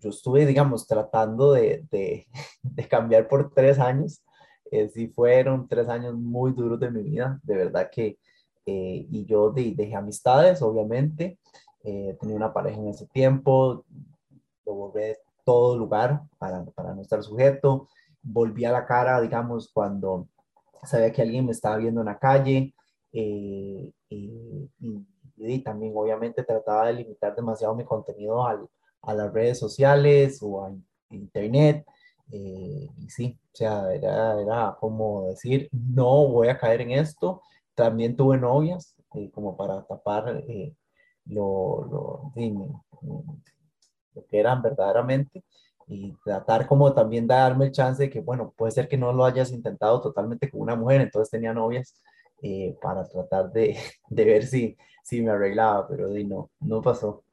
yo estuve, digamos, tratando de cambiar por 3 años. Sí fueron 3 años muy duros de mi vida, de verdad que, y yo dejé amistades, obviamente, tenía una pareja en ese tiempo, lo borré de todo lugar para no estar sujeto, volví a la cara, digamos, cuando sabía que alguien me estaba viendo en la calle, y también obviamente trataba de limitar demasiado mi contenido a las redes sociales o a internet. Y sí, o sea, era como decir, no voy a caer en esto. También tuve novias, como para tapar sí, lo que eran verdaderamente, y tratar como también de darme el chance de que, bueno, puede ser que no lo hayas intentado totalmente con una mujer, entonces tenía novias, para tratar de, de ver si me arreglaba, pero no pasó.